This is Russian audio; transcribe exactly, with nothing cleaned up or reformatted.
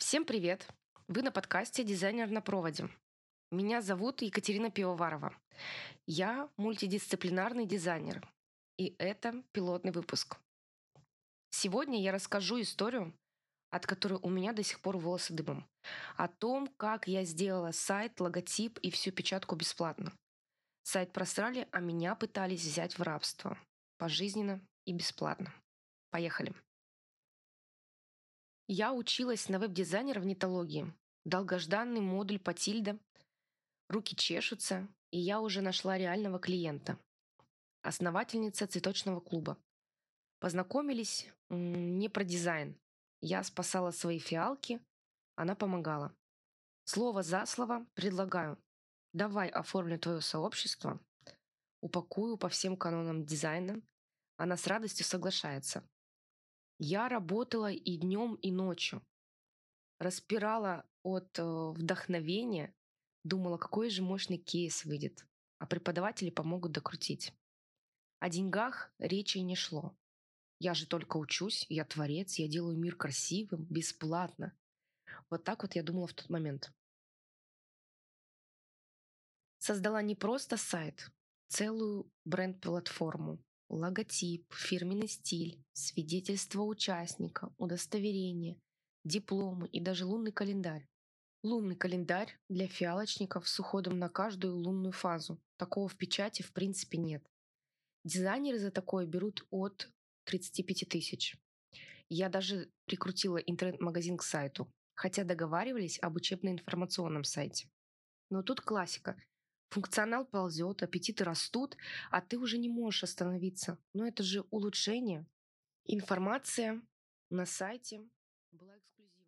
Всем привет! Вы на подкасте «Дизайнер на проводе». Меня зовут Екатерина Пивоварова. Я мультидисциплинарный дизайнер. И это пилотный выпуск. Сегодня я расскажу историю, от которой у меня до сих пор волосы дыбом. О том, как я сделала сайт, логотип и всю печатку бесплатно. Сайт просрали, а меня пытались взять в рабство. Пожизненно и бесплатно. Поехали. Я училась на веб-дизайнера в нетологии. Долгожданный модуль по тильда. Руки чешутся, и я уже нашла реального клиента. Основательница цветочного клуба. Познакомились м, не про дизайн. Я спасала свои фиалки, она помогала. Слово за слово предлагаю. Давай оформлю твое сообщество, упакую по всем канонам дизайна. Она с радостью соглашается. Я работала и днем, и ночью. Распирала от э, вдохновения, думала, какой же мощный кейс выйдет, а преподаватели помогут докрутить. О деньгах речи не шло. Я же только учусь, я творец, я делаю мир красивым, бесплатно. Вот так вот я думала в тот момент. Создала не просто сайт, целую бренд-платформу, логотип, фирменный стиль, свидетельство участника, удостоверение, дипломы и даже лунный календарь. Лунный календарь для фиалочников с уходом на каждую лунную фазу. Такого в печати в принципе нет. Дизайнеры за такое берут от тридцати пяти тысяч. Я даже прикрутила интернет-магазин к сайту, хотя договаривались об учебно-информационном сайте. Но тут классика. Функционал ползет, аппетиты растут, а ты уже не можешь остановиться. Но это же улучшение. Информация на сайте была эксклюзивной.